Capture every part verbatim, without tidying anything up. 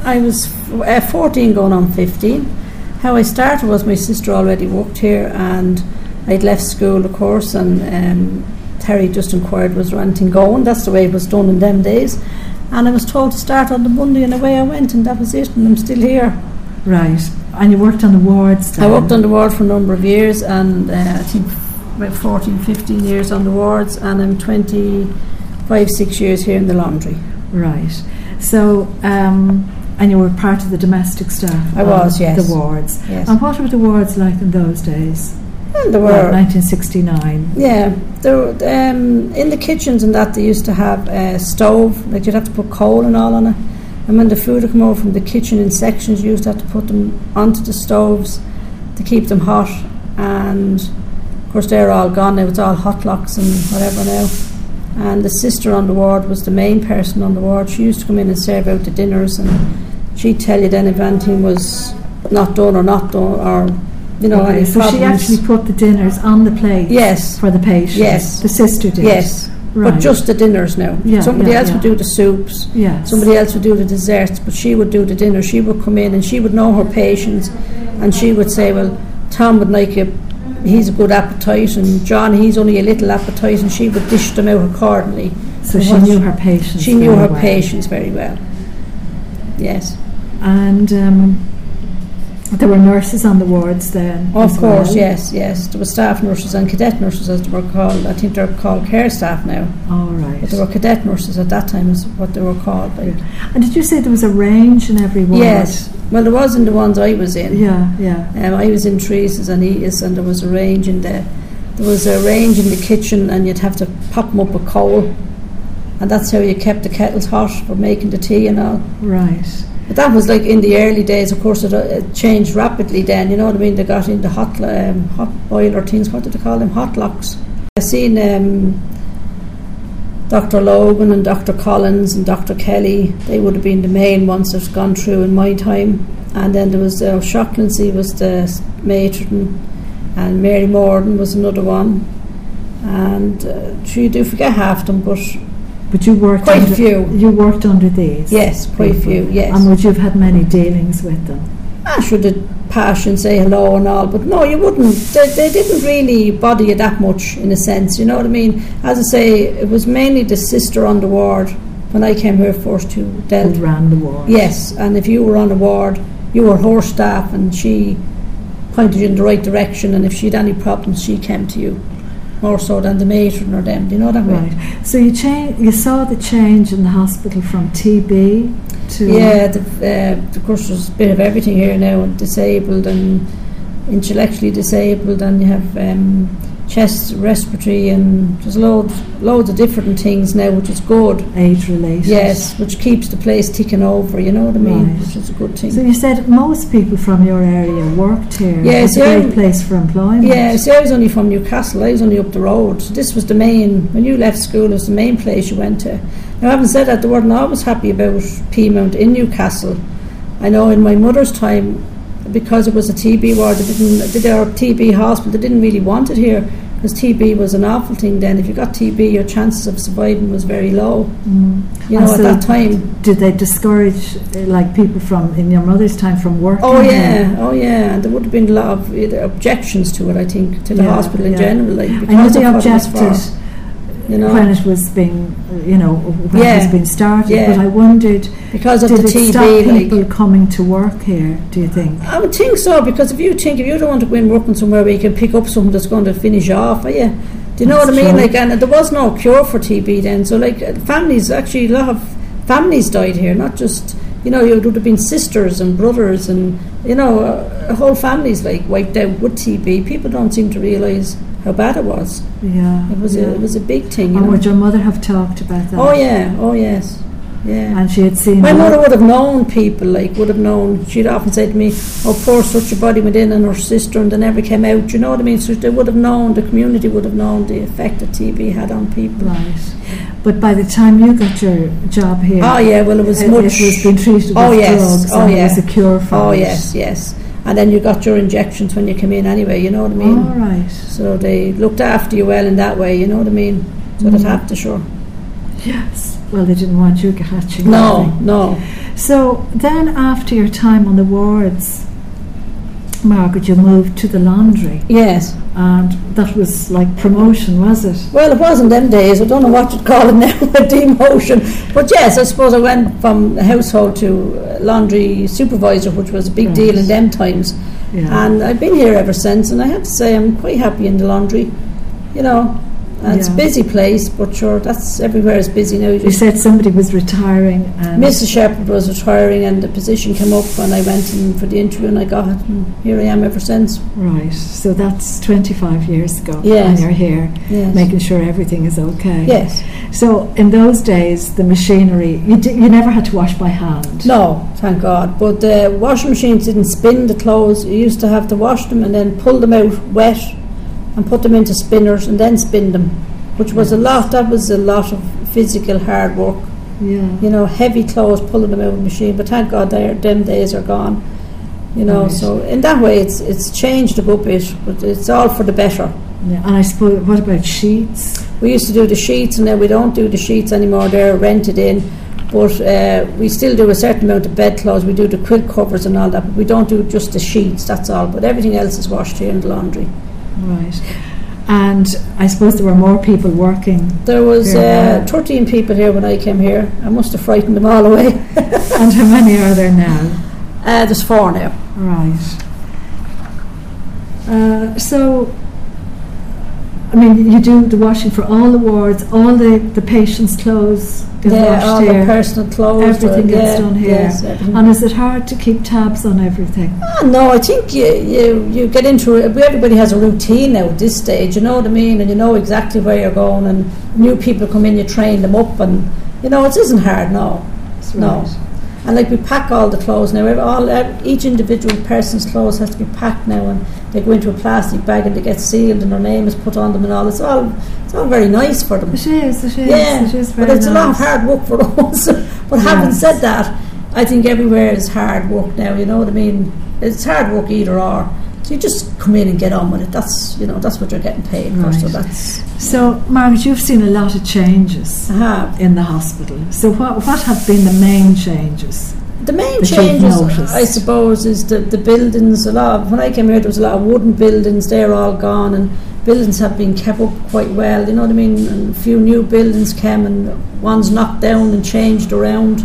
I was uh, fourteen going on fifteen. How I started was my sister already worked here, and I'd left school, of course, and um, Terry just inquired was there anything going. That's the way it was done in them days. And I was told to start on the Monday, and away I went, and that was it, and I'm still here. Right. And you worked on the wards then? I worked on the ward for a number of years, and uh, I think about fourteen, fifteen years on the wards, and I'm twenty-five, six years here in the laundry. Right. So, um, and you were part of the domestic staff? I was, yes. The wards. Yes. And what were the wards like in those days? Well, there were... Well, nineteen sixty-nine. Yeah. There were, um, in the kitchens and that, they used to have a stove, like you'd have to put coal and all on it. And when the food would come over from the kitchen in sections, you used to have to put them onto the stoves to keep them hot. And, of course, they're all gone now. It's all hot locks and whatever now. And the sister on the ward was the main person on the ward. She used to come in and serve out the dinners, and she'd tell you then if anything was not done or not done, or you know, okay, any so problems. she actually put the dinners on the plate. Yes. For the patients. Yes. The sister did. Yes. Right. But just the dinners now. Yeah, somebody yeah, else yeah. would do the soups. Yes. Somebody else would do the desserts, but she would do the dinner. She would come in and she would know her patients, and she would say, well, Tom would like a, he's a good appetite, and John, he's only a little appetite, and she would dish them out accordingly. So she knew her patients. She knew her well. patients very well. Yes. And um, there were nurses on the wards then. Of as course, well. yes, yes. There were staff nurses and cadet nurses, as they were called. I think they're called care staff now. All right. But there were cadet nurses at that time, is what they were called. Like. And did you say there was a range in every ward? Yes. Well, there was in the ones I was in. Yeah, yeah. Um, I was in Teresa's and Eatis, and there was a range in the there was a range in the kitchen, and you'd have to pop them up with coal, and that's how you kept the kettles hot for making the tea and all. Right. But that was like in the early days. Of course, it, it changed rapidly then. You know what I mean? They got into hot um, hot boiler things. What did they call them? Hot locks. I seen um, Doctor Logan and Doctor Collins and Doctor Kelly. They would have been the main ones that's gone through in my time. And then there was uh, Shocklancy was the matron, and Mary Morden was another one. And uh, sure, you do forget half them, but But you worked quite under, a few. You worked under these. Yes, quite a few. Yes. And would you have had many dealings with them? I should have pass and say hello and all, but no, you wouldn't. They, they didn't really bother you that much, in a sense. You know what I mean? As I say, it was mainly the sister on the ward when I came here first who dealt. Who ran the ward? Yes, and if you were on a ward, you were her staff, and she pointed you in the right direction. And if she had any problems, she came to you. More so than the matron or them, do you know that way? Right. So you change, you saw the change in the hospital from T B to... Yeah, the, uh, of course there's a bit of everything here now, and disabled and intellectually disabled, and you have um, chest, respiratory, and there's loads, loads of different things now, which is good. Age-related. Yes, which keeps the place ticking over, you know what I mean? Right. Which is a good thing. So you said most people from your area worked here. Yes, It's a yeah. great place for employment. Yeah, see, I was only from Newcastle. I was only up the road. So this was the main, when you left school, it was the main place you went to. Now, having said that, they weren't always happy about Peamount in Newcastle. I know in my mother's time, because it was a T B ward, they didn't, did our T B hospital, they didn't really want it here, because T B was an awful thing then. If you got T B, your chances of surviving was very low. Mm. You know, And at so that time. Did they discourage, uh, like, people from, in your mother's time, from working Oh here? yeah, oh yeah, and there would have been a lot of uh, objections to it, I think, to the Yeah, hospital in yeah. general. Like, I know because they of what it was objected for, you know, when it was being, you know, when Yeah, it was being started, yeah. but I wondered, because of did the it T B. stop people Like, coming to work here, do you think? I would think so, because if you think, if you don't want to go in working somewhere where you can pick up something that's going to finish off, are you? Do you know That's what I mean? true. Like, and there was no cure for T B then, so like uh, families, actually a lot of families died here, not just, you know, it would have been sisters and brothers and, you know, uh, whole families like wiped out with T B. People don't seem to realise how bad it was. Yeah. It was yeah. a, it was a big thing, you And know. would your mother have talked about that? Oh yeah, oh yes, yeah. And she had seen... My that? mother would have known people, like, would have known. She'd often say to me, oh, poor such a body went in and her sister and they never came out, you know what I mean? So they would have known, the community would have known the effect that T B had on people. Right. But by the time you got your job here... Oh yeah, well it was it, much... It was being treated oh, with yes, drugs oh, and yeah. it was a cure for Oh it. yes, yes. And then you got your injections when you came in anyway, you know what I mean? All right. So they looked after you well in that way, you know what I mean? So Mm. they'd have to, sure. Yes. Well, they didn't want you catching No, anything. no. So then, after your time on the wards, Margaret, you moved to the laundry, Yes. and that was like promotion, was it? Well, it wasn't them days. I don't know what you'd call it now, a demotion. But yes, I suppose I went from household to laundry supervisor, which was a big Right. deal in them times. Yeah. And I've been here ever since, and I have to say I'm quite happy in the laundry. You know, and it's a Yeah. busy place, but sure, that's everywhere is busy now. You You just said somebody was retiring, and Missus Shepherd was retiring, and the position came up, and I went in for the interview, and I got it, and here I am ever since. right. So that's twenty-five years ago, Yes. and you're here, Yes. making sure everything is okay. Yes. So in those days, the machinery, you di- you never had to wash by hand. No, thank God. But the washing machines didn't spin the clothes. You used to have to wash them and then pull them out wet and put them into spinners and then spin them, which was a lot. That was a lot of physical hard work. Yeah. You know, heavy clothes, pulling them out of the machine. But thank God, they're- them days are gone. You know, Right. so in that way, it's it's changed a good bit, but it's all for the better. Yeah. And I suppose, what about sheets? We used to do the sheets, and now we don't do the sheets anymore. They're rented in, but uh, we still do a certain amount of bedclothes. We do the quilt covers and all that, but we don't do just the sheets. That's all. But everything else is washed here in the laundry. Right. And I suppose there were more people working. There was Yeah. uh, thirteen people here when I came here. I must have frightened them all away. And how many are there now? Uh, there's four now. Right. Uh, so, I mean, you do the washing for all the wards, all the, the patients' clothes get Yeah, washed all here. the personal clothes. Everything uh, gets yeah, done here. Yes, everything. And is it hard to keep tabs on everything? Ah, no, I think you, you, you get into it. Everybody has a routine now at this stage, you know what I mean? And you know exactly where you're going, and new people come in, you train them up, and you know, it isn't hard, no. That's No. right. And like we pack all the clothes now, every- all, ev- each individual person's clothes has to be packed now, and they go into a plastic bag and they get sealed and their name is put on them and all. It's all, it's all very nice for them. It is, it is, Yeah, it is very but it's a lot of nice. hard work for us. But having Yes. said that, I think everywhere is hard work now. You know what I mean? It's hard work either or. So you just come in and get on with it. That's you know that's what you're getting paid for. So Right. that's So, Margaret, you've seen a lot of changes I have. in the hospital. So what, what have been the main changes? The main that you've changes, noticed? I suppose, is the, the buildings. A lot of, when I came here, there was a lot of wooden buildings. They're all gone, and buildings have been kept up quite well. You know what I mean? And a few new buildings came, and ones knocked down and changed around.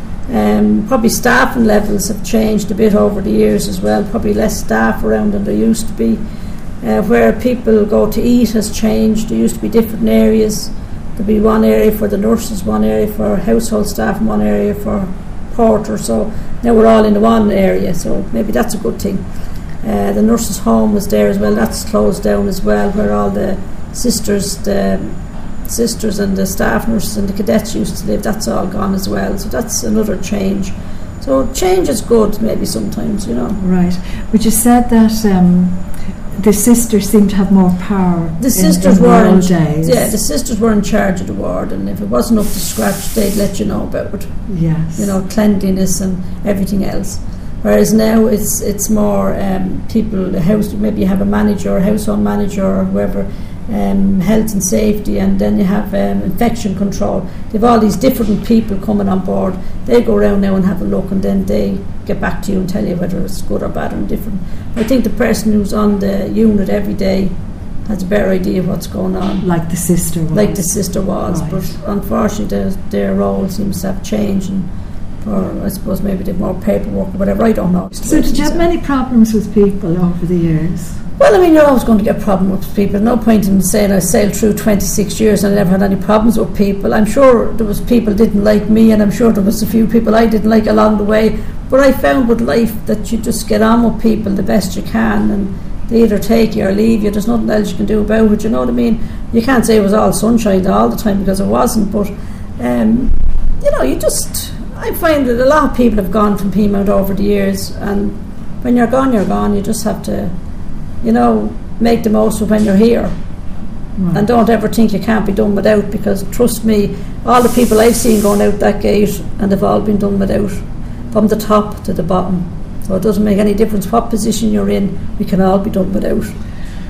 Um, probably staffing levels have changed a bit over the years as well. Probably less staff around than there used to be. Uh, where people go to eat has changed. There used to be different areas. There'd be one area for the nurses, one area for household staff, and one area for porter. So now we're all in one area. So maybe that's a good thing. Uh, the nurses' home was there as well. That's closed down as well, where all the sisters, the sisters and the staff nurses and the cadets used to live. That's all gone as well. So that's another change. So change is good, maybe sometimes, you know. Right. But you said that um, the sisters seem to have more power. The in, sisters in were the in, old days. yeah, the sisters were in charge of the ward, and if it wasn't up to scratch, they'd let you know about it. Yes. You know, cleanliness and everything else. Whereas now it's it's more um, people, the house, maybe you have a manager, a household manager, or whoever, um, health and safety, and then you have um, infection control. They've all these different people coming on board. They go around now and have a look, and then they get back to you and tell you whether it's good or bad or different. I think the person who's on the unit every day has a better idea of what's going on. Like the sister was. Like the sister was, Right. but unfortunately their, their role seems to have changed, and or I suppose maybe they've more paperwork or whatever, I don't know. So did you have many problems with people over the years? Well, I mean, you're always going to get problems with people. No point in saying I sailed through twenty-six years and I never had any problems with people. I'm sure there was people didn't like me, and I'm sure there was a few people I didn't like along the way, but I found with life that you just get on with people the best you can, and they either take you or leave you. There's nothing else you can do about it, you know what I mean? You can't say it was all sunshine all the time, because it wasn't, but um, you know, you just, I find that a lot of people have gone from Peamount over the years, and when you're gone, you're gone. You just have to, you know, make the most of when you're here. Right. And don't ever think you can't be done without, because trust me, all the people I've seen going out that gate, and they've all been done without, from the top to the bottom. So it doesn't make any difference what position you're in, we can all be done without.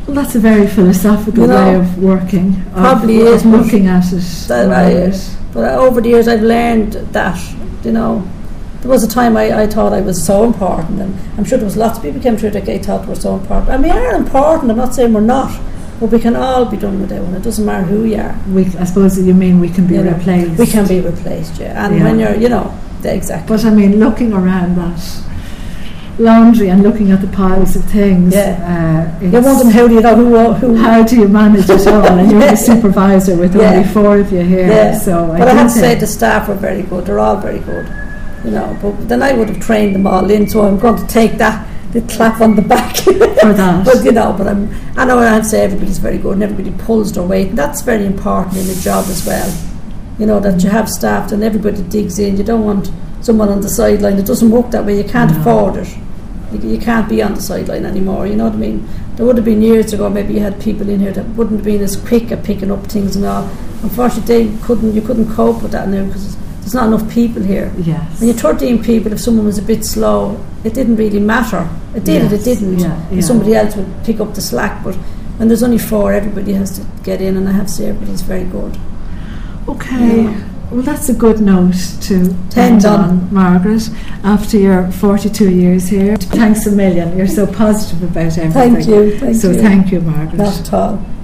Well, that's a very philosophical You know, way of working. Of, probably of is, but looking at it. that about I- it. But over the years I've learned that, you know, there was a time I, I thought I was so important, and I'm sure there was lots of people came through that they thought we're so important. And we are important, I'm not saying we're not, but we can all be done without one. It doesn't matter who you are. We, I suppose you mean we can be You know, replaced. We can be replaced, yeah. And Yeah. when you're, you know, the- exactly. But I mean, looking around that laundry and looking at the piles of things, Yeah. uh, You're it's- wondering how do you know who, who how do you manage it all? And you're Yeah. the supervisor with Yeah. only four of you here. Yeah. So But I, I, do have to say think- the staff were very good. They're all very good, you know. But then I would have trained them all in, so I'm going to take that the clap on the back for that. But you know, but I'm. I know I have to say everybody's very good, and everybody pulls their weight. And that's very important in a job as well. You know that you have staff and everybody digs in. You don't want someone on the sideline. It doesn't work that way. You can't No. afford it. You, you can't be on the sideline anymore. You know what I mean? There would have been years ago. Maybe you had people in here that wouldn't have been as quick at picking up things and all. Unfortunately, they couldn't. You couldn't cope with that now because there's not enough people here. Yes. When you're thirteen people, if someone was a bit slow, it didn't really matter. It did, Yes, it didn't. yeah, yeah. Somebody else would pick up the slack. But when there's only four, everybody has to get in, and I have to say everybody's very good. Okay. Yeah. Well, that's a good note to Ten end done. on, Margaret, after your forty-two years here. Thanks a million. You're so positive about everything. Thank you. Thank so you. thank you, Margaret. Not at all.